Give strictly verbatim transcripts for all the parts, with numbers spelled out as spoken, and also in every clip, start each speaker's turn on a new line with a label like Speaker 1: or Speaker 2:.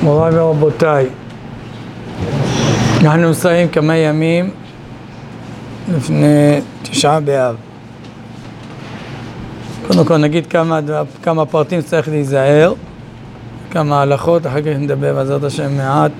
Speaker 1: מוריי ורבותיי, אנחנו מסיים כמה ימים לפני תשעה באב. קודם כל נגיד כמה, כמה פרטים צריך להיזהר, כמה הלכות, אחר כך נדבר בעזרת השם מעט.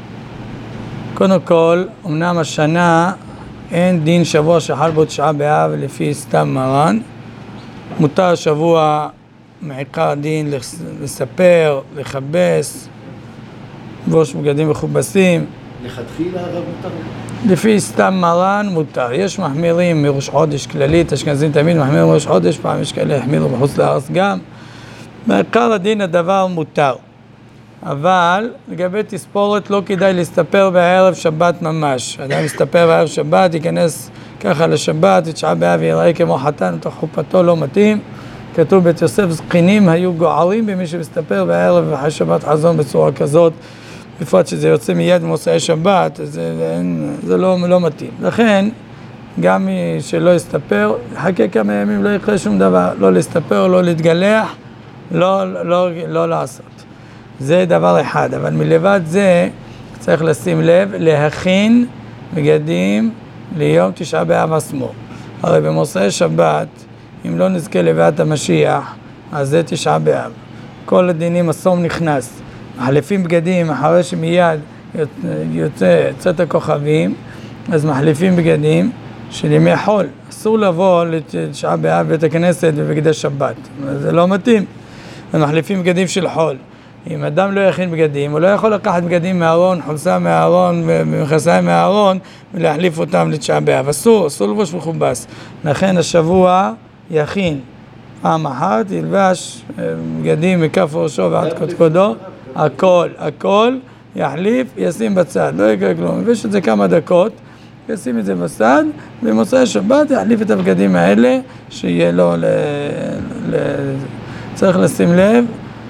Speaker 1: קודם כל, אמנם השנה אין דין שבוע שחל בו תשעה באב לפי סתם מרן. מותר שבוע מעיקר דין לספר, לכבס, לבוש בגדים מכובסים.
Speaker 2: לכתחילה הרב מותר?
Speaker 1: לפי סתם מרן מותר. יש מחמירים מראש חודש כללית, אשכנזים תמיד מחמירים מראש חודש, פעם יש כאלה החמירו בחוץ לארץ גם. מעיקר הדין הדבר מותר. אבל לגבי תספורת לא כדאי להסתפר בערב שבת ממש. אדם מסתפר בערב שבת, ייכנס ככה לשבת, תשעה באב ייראה כמו חתן, תוך חופתו לא מתאים. כתוב בית יוסף, זקנים היו גוערים במי שמסתפר בערב אחרי שבת חזון בצורה כזאת, בפרט שזה יוצא מיד במוצאי שבת, זה, זה לא, לא מתאים. לכן, גם מי שלא יסתפר, חכה כמה ימים, לא יקרה שום דבר, לא להסתפר, לא להתגלח, לא, לא, לא לעשות. זה דבר אחד, אבל מלבד זה צריך לשים לב, להכין בגדים ליום תשעה באב עצמו. הרי במוצאי שבת, אם לא נזכה לביאת המשיח, אז זה תשעה באב. כל הדינים הסום נכנס. מחליפים בגדים אחרי שמיד יוצא, יוצאת הכוכבים, אז מחליפים בגדים של ימי חול. אסור לבוא לתשעה באב בית הכנסת בבגדי שבת. זה לא מתאים. מחליפים בגדים של חול. אם אדם לא יכין בגדים, הוא לא יכול לקחת בגדים מהארון, חולצה מהארון, ומכסיים מהארון, ולהחליף אותם לתשעה באב. אסור, אסור לבוש מכובס. לכן השבוע יכין. פעם אחת ילבש בגדים מכף ראשו ועד קודקודו, הכל, הכל יחליף, ישים בצד, לא יקרה כלום. יבש את זה כמה דקות, ישים את זה בצד, במוצאי שבת יחליף את הבגדים האלה, שיהיה לו ל... ל... צריך לשים לב,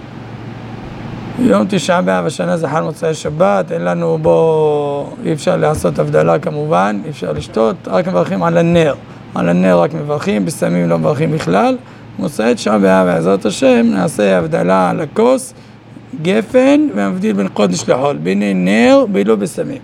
Speaker 1: יום תשעה באב השנה זה חל מוצאי שבת, אין לנו בו, אי אפשר לעשות הבדלה כמובן, אי אפשר לשתות, רק מברכים על הנר. על הנר רק מברכים, בסמים לא מברכים בכלל. מוצאי תשעה באב בעזרת השם נעשה הבדלה על הכוס, גפן, ומבדיל בין קודש לחול, בין נר ולא בסמים.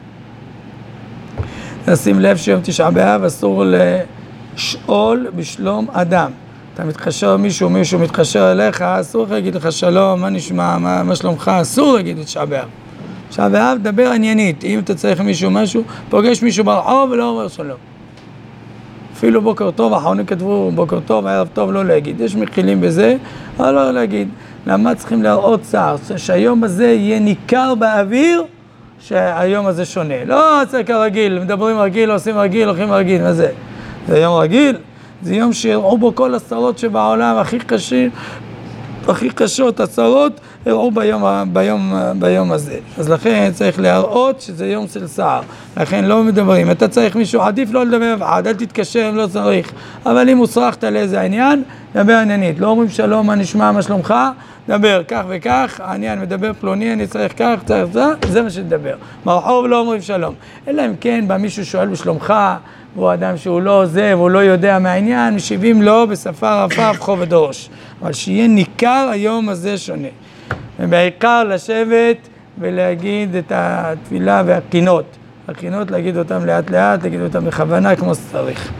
Speaker 1: נשים לב שיום תשעה באב אסור לשאול בשלום אדם. אתה מתקשר מישהו, מישהו מתקשר אליך, אסור להגיד לך שלום, מה נשמע, מה, מה שלומך, אסור להגיד את תשעה באב. תשעה באב דבר עניינית, אם אתה צריך מישהו משהו, פוגש מישהו ברחוב ולא אומר שלום. אפילו בוקר טוב, האחרונים כתבו בוקר טוב, ערב טוב, לא להגיד. יש מכילים בזה, אבל לא להגיד. למה צריכים להראות צער? שהיום הזה יהיה ניכר באוויר, שהיום הזה שונה. לא, זה כרגיל, מדברים רגיל, עושים רגיל, הולכים רגיל, מה זה? זה יום רגיל? זה יום שיראו בו כל הצרות שבעולם הכי קשים, הכי קשות, הצרות, הראו ביום, ביום, ביום הזה. אז לכן צריך להראות שזה יום של צער. לכן לא מדברים. אתה צריך מישהו, עדיף לא לדבר אבעד, אל תתקשר אם לא צריך. אבל אם הוצרכת לאיזה עניין, דבר עניינית. לא אומרים שלום, מה נשמע, מה שלומך, דבר כך וכך, העניין מדבר פלוני, אני צריך כך, צריך זה, זה מה שתדבר. ברחוב לא אומרים שלום. אלא אם כן, בא מישהו שואל בשלומך, והוא אדם שהוא לא עוזב, הוא לא יודע מהעניין, משיבים לו בשפה רפה, בכובד ראש. אבל שיהיה ניכר היום הזה שונה. ובעיקר לשבת ולהגיד את התפילה והקינות. הקינות להגיד אותם לאט לאט, להגיד אותם בכוונה כמו שצריך.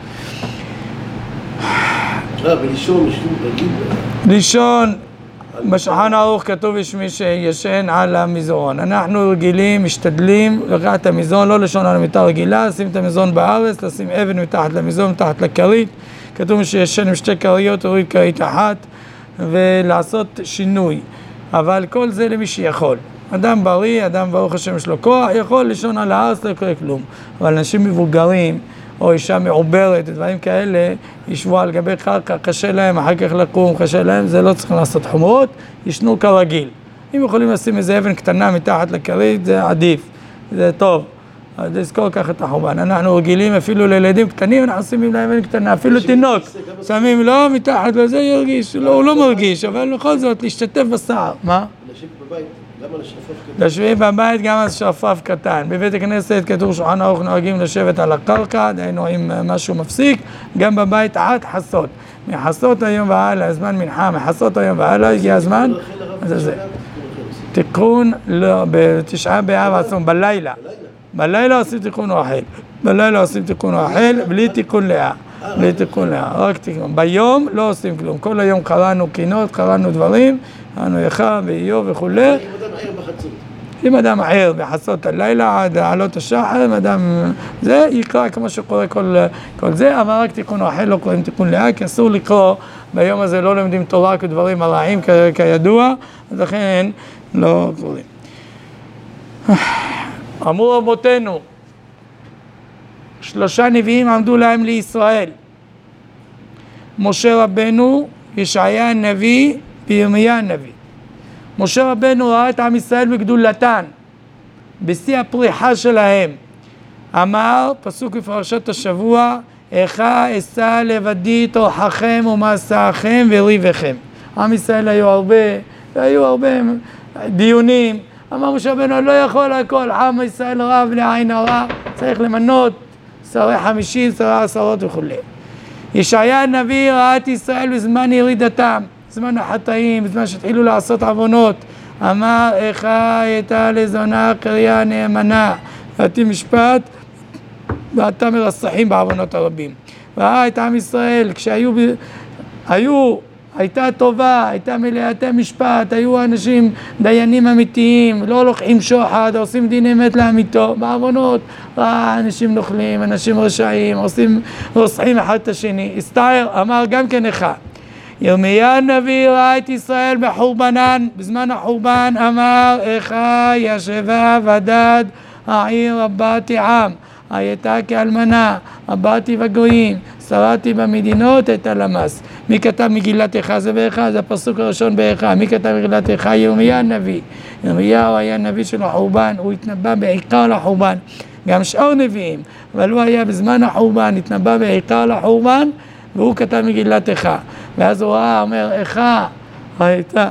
Speaker 2: בלישון, להגיד...
Speaker 1: לישון, בשולחן ערוך כתוב יש מי שישן על המזרון. אנחנו רגילים, משתדלים לקחת את המזרון, לא לשון על המיטה רגילה, לשים את המזרון בארץ, לשים אבן מתחת למזרון, מתחת לכרית. כתוב מי שישן עם שתי כריות, הוריד כרית אחת, ולעשות שינוי. אבל כל זה למי שיכול. אדם בריא, אדם ברוך השם יש לו כוח, יכול לישון על הארץ, לא יקרה כלום. אבל אנשים מבוגרים, או אישה מעוברת, דברים כאלה, ישבו על גבי קרקע, קשה להם, אחר כך לקום, קשה להם, זה לא צריכים לעשות חומרות, ישנו כרגיל. אם יכולים לשים איזה אבן קטנה מתחת לכרית, זה עדיף, זה טוב. אז לזכור ככה את החורבן. אנחנו רגילים אפילו לילדים קטנים, אנחנו שמים להם אבן קטנה, אפילו תינוק. שמים לו מתחת לזה ירגיש, הוא לא מרגיש, אבל בכל זאת להשתתף בסער. מה?
Speaker 2: לשבת בבית, גם על השרפף קטן.
Speaker 1: לשבת בבית גם על שרפף קטן. בבית הכנסת כתוב שולחן ערוך נוהגים לשבת על הקרקע, דהיינו עם משהו מפסיק, גם בבית עד חסות. מחסות היום והלאה, הזמן מנחה, מחסות היום והלאה, הגיע הזמן, אז זה. תיקון, לא, בתשעה באב עשו, בלילה. בלילה עושים תיקון אוכל. בלילה עושים תיקון אוכל, בלי תיקון לאה. בלי תיקון לאה, רק תיקון. ביום לא עושים כלום. כל היום קראנו קינות, קראנו דברים, קראנו איכה ואיוב וכולי.
Speaker 2: אם אדם ער בחצות.
Speaker 1: אם אדם ער בחצות הלילה עד עלות השחר, אם אדם זה יקרא כמו שקורה כל, כל זה, אבל רק תיקון אוכל לא קוראים תיקון לאה, כי אסור לקרוא, ביום הזה לא לומדים תורה כדברים הרעים כ- כידוע, אז לכן לא קוראים. אמרו רבותינו, שלושה נביאים עמדו להם לישראל, משה רבנו, ישעיה הנביא וירמיה הנביא. משה רבנו ראה את עם ישראל בגדולתן, בשיא הפריחה שלהם. אמר, פסוק בפרשת השבוע, איכה אשא לבדי תורככם ומסעכם וריבכם. עם ישראל היו הרבה, והיו הרבה דיונים. אמר משה רבנו, אני לא יכול הכל, עם ישראל רב לעין הרע, צריך למנות שרי חמישים, שרי עשרות וכו'. ישעיה הנביא ראה את ישראל בזמן ירידתם, בזמן החטאים, בזמן שהתחילו לעשות עוונות. אמר, איכה הייתה לזונה קריה נאמנה, ואתי משפט, ואתה מרסחים בעוונות הרבים. ראה את עם ישראל, כשהיו, היו, הייתה טובה, הייתה מלאתי משפט, היו אנשים דיינים אמיתיים, לא לוקחים שוחד, עושים דין אמת לאמיתו, בעוונות, ראה אנשים נוכלים, אנשים רשעים, עושים, רוסחים אחד את השני. הסתער, אמר גם כן איכה. ירמיה הנביא ראה את ישראל בחורבנן, בזמן החורבן אמר, איכה ישבה ודד העיר רבתי עם, הייתה כאלמנה, רבתי בגויים, שרתי במדינות את הלמס. מי כתב מגילת איכה? זה באיכה, זה הפסוק הראשון באיכה. מי כתב מגילת איכה? ירמיה הנביא. ירמיהו היה נביא של החורבן, הוא התנבא בעיקר לחורבן, גם שאר נביאים, אבל הוא היה בזמן החורבן, התנבא בעיקר לחורבן, והוא כתב מגילת איכה. ואז הוא ראה, אומר, איכה הייתה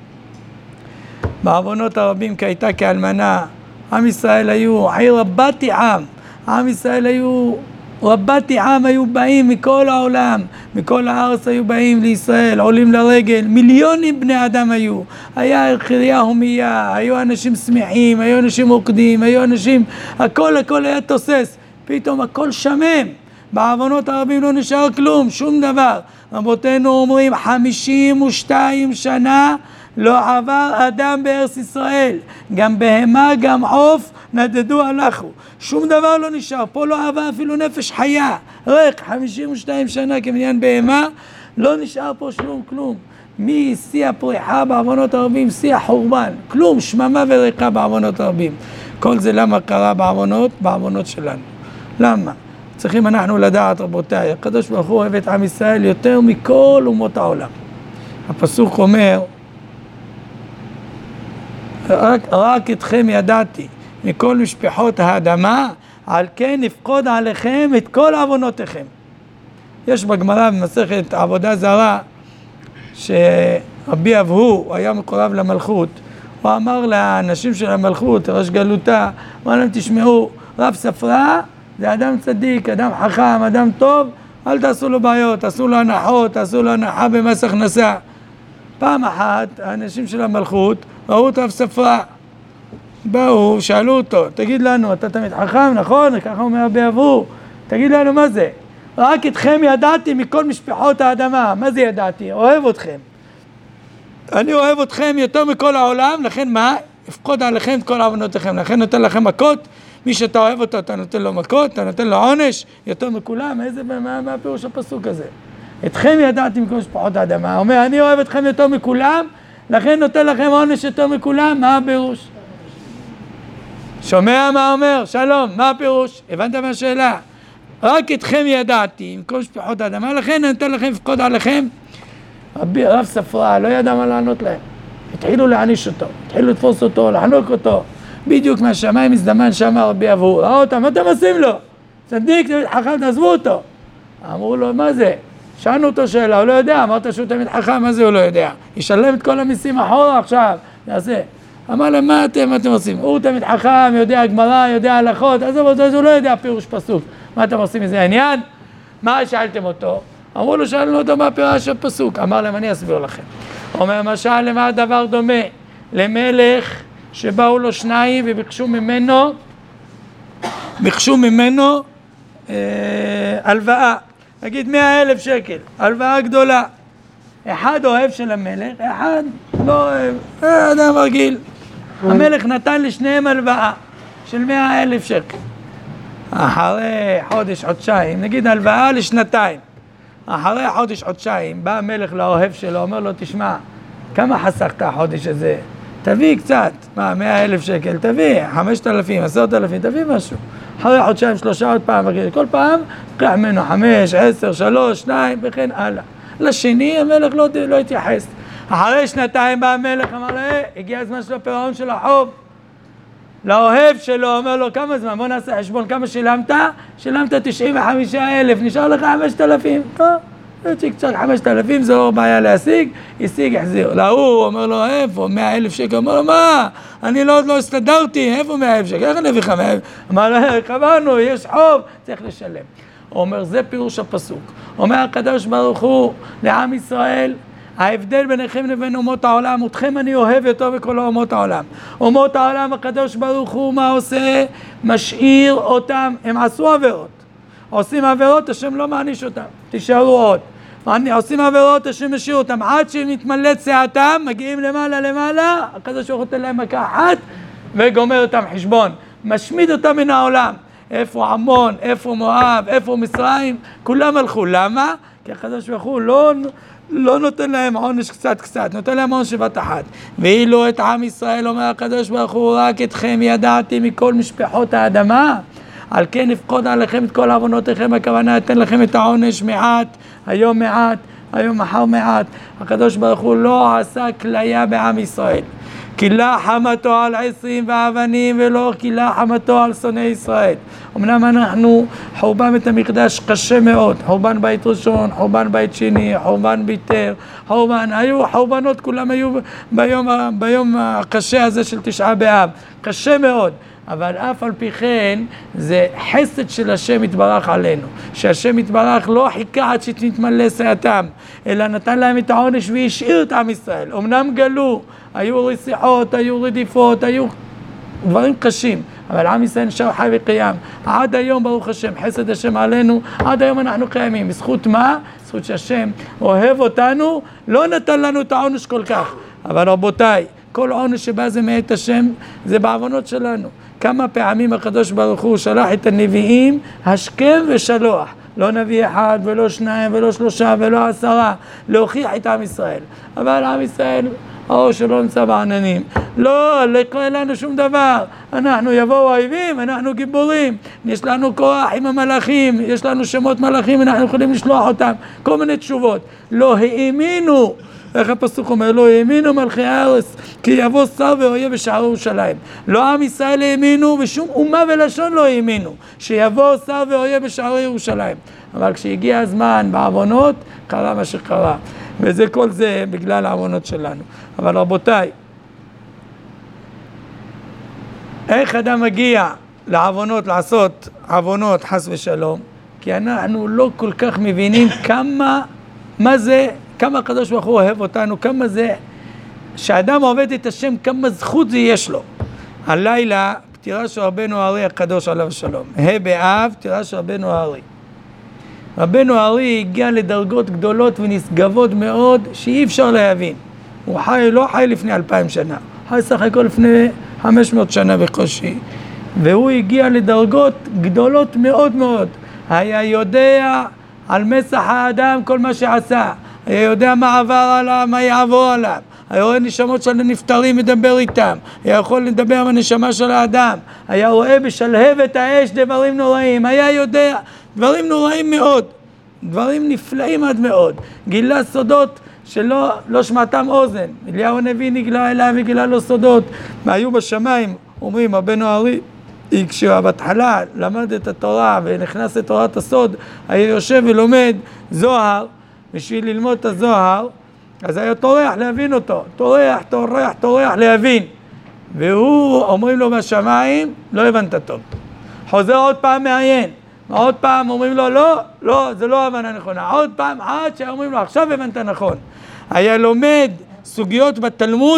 Speaker 1: בעוונות הרבים, כי הייתה כאלמנה. עם ישראל היו עיר רבתי עם, עם ישראל היו רבתי עם, היו באים מכל העולם, מכל הארץ היו באים לישראל, עולים לרגל, מיליונים בני אדם היו, היה חירייה הומיה, היו אנשים שמחים, היו אנשים רוקדים, היו אנשים, הכל הכל היה תוסס, פתאום הכל שמם, בעוונות הרבים לא נשאר כלום, שום דבר. רבותינו אומרים, חמישים ושתיים שנה לא עבר אדם בארץ ישראל, גם בהמה, גם עוף, נדדו הלכו, שום דבר לא נשאר, פה לא עבר אפילו נפש חיה, רק חמישים ושתיים שנה כמניין בהמה, לא נשאר פה שלום כלום. משיא הפריחה בעוונות הרבים, שיא החורבן, כלום, שממה וריקה בעוונות הרבים. כל זה למה קרה בעוונות? בעוונות שלנו. למה? צריכים אנחנו לדעת, רבותיי, הקדוש ברוך הוא אוהב את עם ישראל יותר מכל אומות העולם. הפסוק אומר, רק, רק אתכם ידעתי מכל משפחות האדמה, על כן נפקוד עליכם את כל עוונותיכם. יש בגמרא במסכת עבודה זרה, שרבי אבהו היה מקורב למלכות, הוא אמר לאנשים של המלכות, ראש גלותה, אמר להם, תשמעו, רב ספרא זה אדם צדיק, אדם חכם, אדם טוב, אל תעשו לו בעיות, תעשו לו הנחות, תעשו לו הנחה במס הכנסה. פעם אחת, האנשים של המלכות ראו את רב ספרא, באו, שאלו אותו, תגיד לנו, אתה תמיד חכם, נכון? ככה אומר רבי אבהו, תגיד לנו מה זה? רק אתכם ידעתי מכל משפחות האדמה. מה זה ידעתי? אוהב אתכם. אני אוהב אתכם יותר מכל העולם, לכן מה? אפקוד עליכם את כל עוונותיכם, לכן נותן לכם מכות, מי שאתה אוהב אותו, אתה נותן לו מכות, אתה נותן לו עונש, יותר מכולם. איזה, מה, מה הפירוש הפסוק הזה? אתכם ידעתי מכל משפחות האדמה. אומר, אני אוהב אתכם יותר מכולם, לכן נותן לכם עונש יותר מכולם. מה הפירוש? שומע מה אומר? שלום, מה הפירוש? הבנת מה השאלה? רק אתכם ידעתי עם כל משפחות האדמה, לכן אני נותן לכם לפקוד עליכם. רבי רב ספרא לא ידע מה לענות להם. התחילו להעניש אותו, התחילו לתפוס אותו, לחנוק אותו. בדיוק מהשמיים הזדמן שם רבי אבהו. ראו אותם, מה אתם עושים לו? צדיק, תמיד חכם, תעזבו אותו. אמרו לו, מה זה? שאלנו אותו שאלה, הוא לא יודע, אמרת שהוא תמיד חכם, מה זה הוא לא יודע? ישלם את כל המיסים אחורה עכשיו, יעשה. אמר להם, מה אתם, מה אתם עושים? הוא תמיד חכם, יודע גמרא, יודע הלכות, אז הוא לא יודע פירוש פסוק. מה אתם עושים מזה העניין? מה שאלתם אותו? אמרו לו, שאלנו אותו מה פירוש הפסוק. אמר להם, אני אסביר לכם. אומר, משל למה הדבר דומה? למלך שבאו לו שניים וביקשו ממנו, ביקשו ממנו אה, הלוואה, נגיד מאה אלף שקל, הלוואה גדולה. אחד אוהב של המלך, אחד לא אוהב, אדם רגיל. המלך נתן לשניהם הלוואה של מאה אלף שקל. אחרי חודש, חודשיים, נגיד הלוואה לשנתיים. אחרי חודש, חודשיים, בא המלך לאוהב שלו, אומר לו, תשמע, כמה חסכת החודש הזה? תביא קצת, מה, מאה אלף שקל, תביא, חמשת אלפים, עשרת אלפים, תביא משהו. אחרי חודשיים, שלושה עוד פעם, כל פעם, קח ממנו חמש, עשר, שלוש, שניים, וכן הלאה. לשני, המלך לא, לא התייחס. אחרי שנתיים בא המלך, אמר לו, אה, הגיע הזמן של הפירעון של החוב. לאוהב שלו, אומר לו, כמה זמן? בוא נעשה חשבון, כמה שילמת? שילמת תשעים וחמישה אלף, נשאר לך חמשת אלפים. טוב, יוצא קצת חמשת אלפים, זה לא בעיה להשיג, השיג, החזיר. להוא, אומר לו, איפה? מאה אלף שקל. אומר לו, מה? אני לא, עוד לא הסתדרתי, איפה מאה אלף שקל? איך אני אביא לך מאה אלף? אמר לו, קבענו, יש חוב, צריך לשלם. הוא אומר, זה פירוש הפסוק. אומר הקדוש ברוך הוא לעם ישראל, ההבדל ביניכם לבין אומות העולם, אתכם אני אוהב יותר בכל אומות העולם. אומות העולם, הקדוש ברוך הוא, מה עושה? משאיר אותם, הם עשו עבירות. עושים עבירות, השם לא מעניש אותם, תישארו עוד. עושים עבירות, השם משאיר אותם, עד שמתמלאת שעתם, מגיעים למעלה למעלה, הקדוש ברוך הוא נותן להם מכה אחת, וגומר אותם חשבון, משמיד אותם מן העולם. איפה עמון, איפה מואב, איפה מצרים, כולם הלכו. למה? כי הקדוש ברוך הוא לא, לא נותן להם עונש קצת קצת, נותן להם עונש בת אחת. ואילו את עם ישראל, אומר הקדוש ברוך הוא, רק אתכם ידעתי מכל משפחות האדמה, על כן נפקוד עליכם את כל עוונותיכם, הכוונה אתן לכם את העונש מעט, היום מעט, היום מחר מעט. הקדוש ברוך הוא לא עשה כליה בעם ישראל. כילה חמתו על עשרים ואבנים ולא כילה חמתו על שונאי ישראל. אמנם אנחנו, חורבן בית המקדש קשה מאוד, חורבן בית ראשון, חורבן בית שני, חורבן ביתר, חורבן, היו חורבנות, כולם היו ביום, ביום הקשה הזה של תשעה באב, קשה מאוד. אבל אף על פי כן זה חסד של השם יתברך עלינו, שהשם יתברך לא חיכה עד שתתמלא שעתם, אלא נתן להם את העונש והשאיר את עם ישראל. אמנם גלו, היו רציחות, היו רדיפות, היו דברים קשים, אבל עם ישראל נשאר חי וקיים. עד היום ברוך השם, חסד השם עלינו, עד היום אנחנו קיימים. בזכות מה? בזכות שהשם אוהב אותנו, לא נתן לנו את העונש כל כך. אבל רבותיי, כל עונש שבא זה מאת השם, זה בעוונות שלנו. כמה פעמים הקדוש ברוך הוא שלח את הנביאים השכם ושלוח, לא נביא אחד ולא שניים ולא שלושה ולא עשרה, להוכיח את עם ישראל. אבל עם ישראל, האור שלא נמצא בעננים, לא, לא יקרה לנו שום דבר. אנחנו יבואו אויבים, אנחנו גיבורים, יש לנו כוח עם המלאכים, יש לנו שמות מלאכים, אנחנו יכולים לשלוח אותם, כל מיני תשובות. לא האמינו, איך הפסוק אומר, לא האמינו מלכי הארץ, כי יבוא שר ואויב בשער ירושלים. לא עם ישראל האמינו, ושום אומה ולשון לא האמינו, שיבוא שר ואויב בשער ירושלים. אבל כשהגיע הזמן בעוונות, קרה מה שקרה. וזה כל זה בגלל העוונות שלנו. אבל רבותיי, איך אדם מגיע לעוונות, לעשות עוונות חס ושלום? כי אנחנו לא כל כך מבינים כמה, מה זה, כמה הקדוש ברוך הוא אוהב אותנו, כמה זה, שאדם עובד את השם, כמה זכות זה יש לו. הלילה, פטירה של רבנו הארי הקדוש עליו השלום. ה' באב, פטירה של רבנו הארי. רבנו הארי הגיע לדרגות גדולות ונשגבות מאוד, שאי אפשר להבין. הוא חי, לא חי לפני אלפיים שנה, חי סך הכל לפני חמש מאות שנה בקושי. והוא הגיע לדרגות גדולות מאוד מאוד. היה יודע על מסך האדם כל מה שעשה. היה יודע מה עבר עליו, מה יעבור עליו. היה רואה נשמות של הנפטרים מדבר איתם. היה יכול לדבר עם הנשמה של האדם. היה רואה בשלהבת האש דברים נוראים. היה יודע דברים נוראים מאוד. דברים נפלאים עד מאוד. גילה סודות שלא לא שמעתם אוזן. אליהו הנביא נגלה אליו וגילה לו סודות. היו בשמיים, אומרים, רבנו הארי, כשהוא בהתחלה למד את התורה ונכנס לתורת הסוד, היה יושב ולומד זוהר, בשביל ללמוד את הזוהר, אז היה טורח להבין אותו, טורח, טורח, טורח להבין. והוא, אומרים לו בשמיים, לא הבנת טוב. חוזר עוד פעם מעיין, עוד פעם אומרים לו, לא, לא, זה לא הבנה נכונה. עוד פעם, עד שאומרים לו, עכשיו הבנת נכון. היה לומד סוגיות בתלמוד,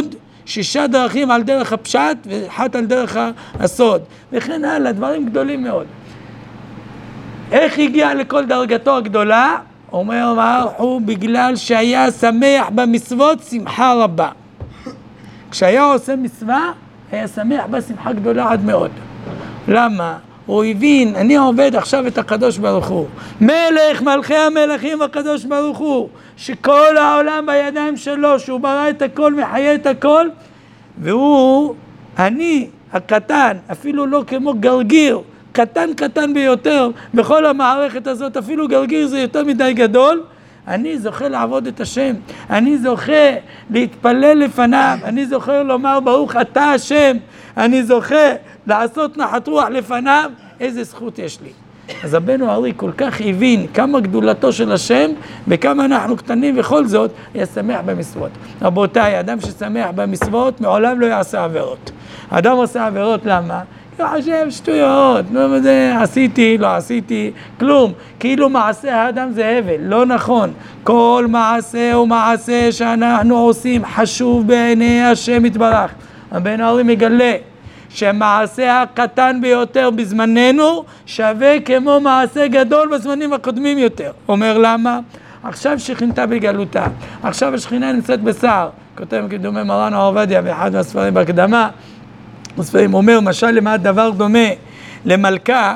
Speaker 1: שישה דרכים על דרך הפשט ואחת על דרך הסוד, וכן הלאה, דברים גדולים מאוד. איך הגיע לכל דרגתו הגדולה? אומר ברוך הוא, בגלל שהיה שמח במצוות שמחה רבה. כשהיה עושה מצווה, היה שמח בשמחה גדולה עד מאוד. למה? הוא הבין, אני עובד עכשיו את הקדוש ברוך הוא. מלך מלכי המלכים הקדוש ברוך הוא, שכל העולם בידיים שלו, שהוא ברא את הכל מחיה את הכל, והוא, אני הקטן, אפילו לא כמו גרגיר, קטן קטן ביותר בכל המערכת הזאת, אפילו גרגיר זה יותר מדי גדול, אני זוכה לעבוד את השם, אני זוכה להתפלל לפניו, אני זוכה לומר ברוך אתה השם, אני זוכה לעשות נחת רוח לפניו, איזה זכות יש לי. אז רבנו ארי כל כך הבין כמה גדולתו של השם וכמה אנחנו קטנים, וכל זאת היה שמח במצוות. רבותיי, אדם ששמח במצוות מעולם לא יעשה עבירות. אדם עושה עבירות למה? כי הוא חושב שטויות, לא זה, עשיתי, לא עשיתי, כלום. כאילו מעשה האדם זה הבל, לא נכון. כל מעשה ומעשה שאנחנו עושים חשוב בעיני השם יתברך. רבנו ארי מגלה שמעשה הקטן ביותר בזמננו שווה כמו מעשה גדול בזמנים הקודמים יותר. אומר למה? עכשיו שכינתה בגלותה, עכשיו השכינה נמצאת בשר. כותב כדומה מרן עובדיה באחד מהספרים בהקדמה, הספרים אומר משל למה דבר דומה למלכה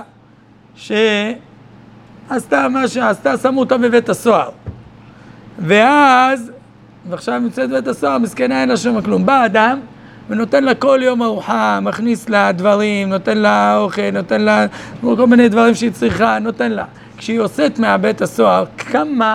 Speaker 1: שעשתה מה שעשתה, שמו אותה בבית הסוהר, ואז ועכשיו נמצאת בבית הסוהר, מסכנה אין לה שום כלום. בא אדם ונותן לה כל יום ארוחה, מכניס לה דברים, נותן לה אוכל, נותן לה כל מיני דברים שהיא צריכה, נותן לה. כשהיא יוצאת מהבית הסוהר, כמה,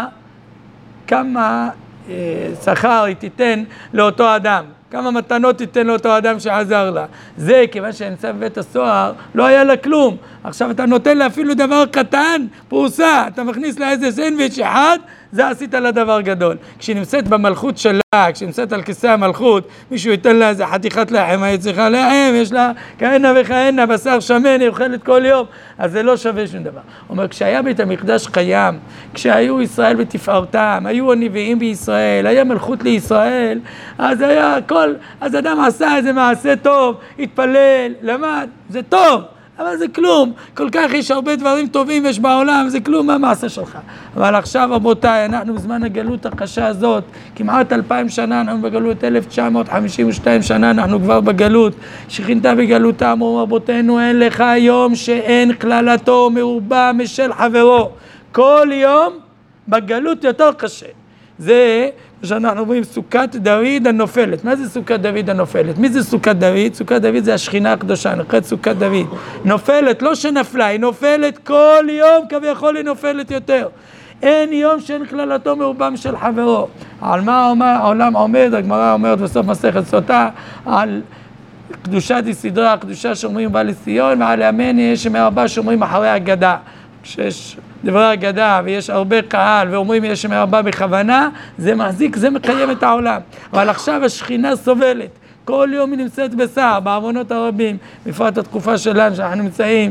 Speaker 1: כמה אה, שכר היא תיתן לאותו אדם, כמה מתנות תיתן לאותו אדם שעזר לה. זה כיוון שנמצא בבית הסוהר, לא היה לה כלום. עכשיו אתה נותן לה אפילו דבר קטן, פרוסה, אתה מכניס לה איזה סנדוויץ' אחד, זה עשית לה דבר גדול. כשהיא נמצאת במלכות שלה, כשהיא נמצאת על כיסא המלכות, מישהו ייתן לה איזה חתיכת לחם, היא צריכה לחם, יש לה כהנה וכהנה, בשר שמן, היא אוכלת כל יום, אז זה לא שווה שום דבר. הוא אומר, כשהיה בית המקדש קיים, כשהיו ישראל בתפארתם, היו הנביאים בישראל, היה מלכות לישראל, אז היה הכל, אז אדם עשה איזה מעשה טוב, התפלל, למד, זה טוב. אבל זה כלום, כל כך יש הרבה דברים טובים יש בעולם, זה כלום מהמעשה שלך. אבל עכשיו רבותיי, אנחנו בזמן הגלות הקשה הזאת, כמעט אלפיים שנה אנחנו בגלות, אלף תשע מאות חמישים ושתיים שנה אנחנו כבר בגלות, שכינתה בגלותה, אמרו רבותינו, אין לך יום שאין כללתו מרובה משל חברו. כל יום בגלות יותר קשה. זה שאנחנו רואים סוכת דוד הנופלת. מה זה סוכת דוד הנופלת? מי זה סוכת דוד? סוכת דוד זה השכינה הקדושה, נקראת סוכת דוד. נופלת, לא שנפלה, היא נופלת כל יום, כביכול היא נופלת יותר. אין יום שאין כללתו מרובם של חברו. על מה העולם עומד? הגמרא אומרת בסוף מסכת סוטה, על קדושת סדרה, הקדושה שאומרים בא לציון, ועל ימין יש מהרבה שאומרים אחרי הגדה. כשיש דברי הגדה ויש הרבה קהל ואומרים יש מהרבה בכוונה, זה מחזיק, זה מקיים את העולם. אבל עכשיו השכינה סובלת, כל יום היא נמצאת בשר, בעוונות הרבים, בפרט התקופה שלנו שאנחנו נמצאים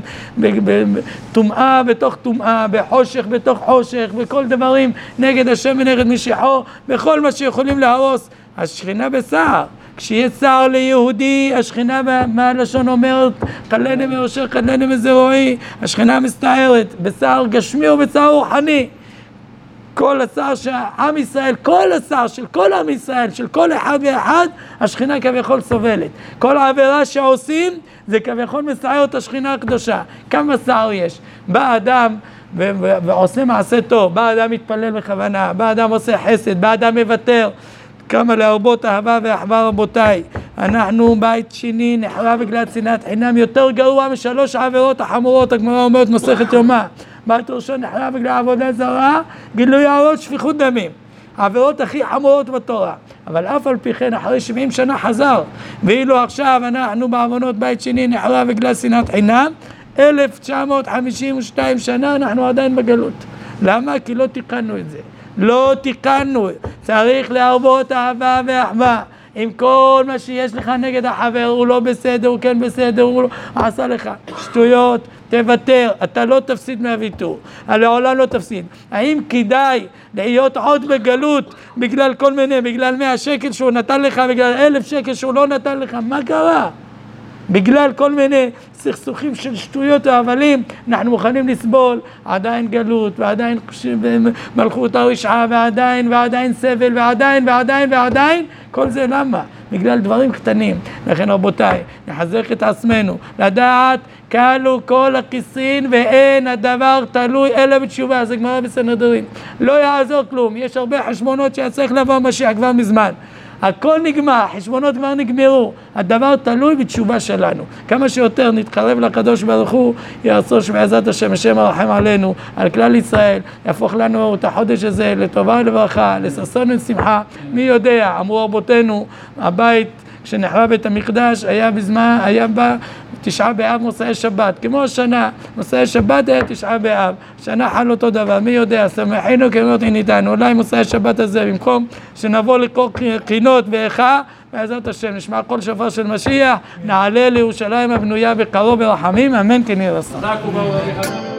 Speaker 1: בטומאה בתוך טומאה, בחושך בתוך חושך, בכל דברים נגד השם ונגד משיחו, בכל מה שיכולים להרוס, השכינה בשר. כשיהיה צער ליהודי, השכינה מהלשון אומרת, קלני מראשך, קלני מזרועי, השכינה מסתערת, בצער גשמי ובצער רוחני. כל הצער שעם ישראל, כל הצער של כל עם ישראל, של כל אחד ואחד, השכינה כביכול סובלת. כל העבירה שעושים, זה כביכול מסער את השכינה הקדושה. כמה צער יש? בא אדם ו- ו- ועושה מעשה טוב, בא אדם מתפלל בכוונה, בא אדם עושה חסד, בא אדם מוותר, כמה להרבות אהבה ואחווה רבותיי. אנחנו בית שני נחרב בגלל שנאת חינם יותר גרוע משלוש העבירות החמורות, הגמרא אומרת מסכת יומא. בית ראשון נחרב בגלל עבודה זרה, גילוי עריות, שפיכות דמים. העבירות הכי חמורות בתורה. אבל אף על פי כן אחרי שבעים שנה חזר. ואילו עכשיו אנחנו בעוונות בית שני נחרב בגלל שנאת חינם, אלף תשע מאות חמישים ושתיים שנה אנחנו עדיין בגלות. למה? כי לא תיקנו את זה. לא תיקנו, צריך להרבות אהבה ואחווה. עם כל מה שיש לך נגד החבר, הוא לא בסדר, הוא כן בסדר, הוא לא עשה לך שטויות, תוותר, אתה לא תפסיד מהוויתור, לעולם לא תפסיד. האם כדאי להיות עוד בגלות בגלל כל מיני, בגלל מאה שקל שהוא נתן לך, בגלל אלף שקל שהוא לא נתן לך? מה קרה? בגלל כל מיני סכסוכים של שטויות והבלים, אנחנו מוכנים לסבול עדיין גלות, ועדיין מלכות הרשעה, ועדיין, ועדיין סבל, ועדיין, ועדיין, ועדיין. כל זה למה? בגלל דברים קטנים. לכן רבותיי, נחזק את עצמנו, לדעת, קלו כל הכיסין ואין הדבר תלוי אלא בתשובה. זה גמרא בסנהדרין. לא יעזור כלום, יש הרבה חשבונות שצריך לבוא משיח כבר מזמן. הכל נגמר, חשבונות כבר נגמרו, הדבר תלוי בתשובה שלנו. כמה שיותר נתקרב לקדוש ברוך הוא, ירצו שבעזרת השם, השם הרחם עלינו, על כלל ישראל, יהפוך לנו את החודש הזה לטובה ולברכה, לששון ולשמחה. מי יודע, אמרו רבותינו, הבית כשנחרב בית המקדש היה בזמן, היה בה תשעה באב מוצאי שבת, כמו השנה, מוצאי שבת היה תשעה באב, שנה חל אותו דבר, מי יודע, שמחנו כמות עניתנו, אולי מוצאי שבת הזה, במקום שנבוא לקרוא קינות ואיכה, בעזרת השם, נשמע כל שופר של משיח, נעלה לירושלים הבנויה בקרוב ברחמים, אמן כן יהיה רצון.